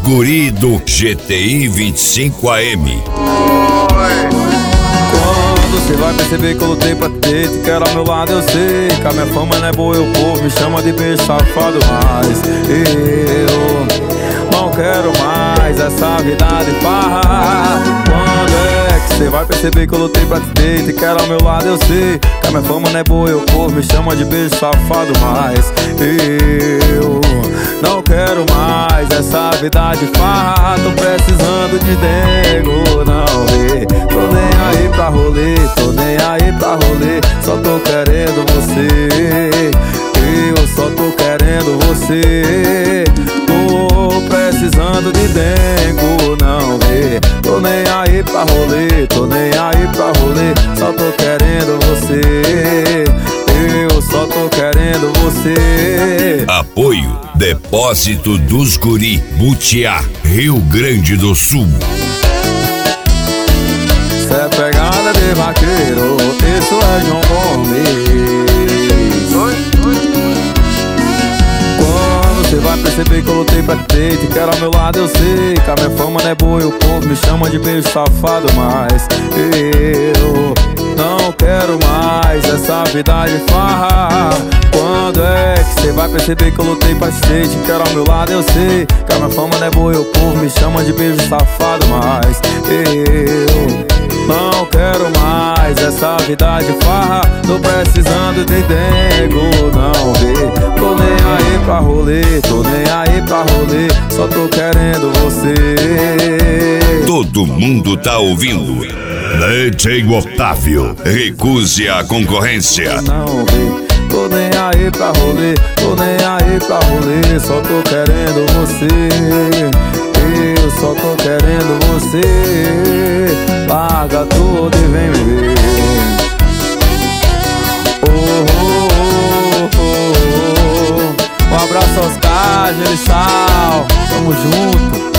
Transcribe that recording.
guri do GTI 25 AM. Quando você vai perceber que eu lutei pra ter, te quero ao meu lado, eu sei que a minha fama não é boa e o povo me chama de beijo safado, mas eu não quero mais essa vida de farra. Quando é que você vai perceber que eu lutei pra te ter, te quero ao meu lado, eu sei que a minha fama não é boa e o povo me chama de beijo safado, mas eu não quero mais essa vida de farra. Tô precisando de dengo, não vê. Tô nem aí pra rolê, tô nem aí pra rolê. Só tô querendo você, eu só tô querendo você. Tô precisando de dengo, não vê. Tô nem aí pra rolê, tô nem aí pra rolê. Só tô querendo você, eu só tô querendo você. Apoio Depósito dos Guri, Butiá, Rio Grande do Sul. Cê é pegada de vaqueiro, isso é João Gomes. Quando cê vai perceber que eu lutei pra ter, te quero ao meu lado, eu sei que a minha fama não é boa e o povo me chama de beijo safado, mas eu não quero mais essa vida de farra. Quando é que cê vai perceber que eu lutei pra ter, te quero ao meu lado, eu sei que a minha fama não é boa e o povo me chama de beijo safado, mas eu não quero mais essa vida de farra. Tô precisando de dengo, não vê. Tô nem aí pra rolê, tô nem aí pra rolê. Só tô querendo você. Todo mundo tá ouvindo. DJ Otávio, recuse a concorrência. Não vê. Tô nem aí pra rolê, tô nem aí pra rolê. Só tô querendo você, eu só tô querendo você. Larga tudo e vem me ver. Um abraço aos Cajos, Sal, tamo junto.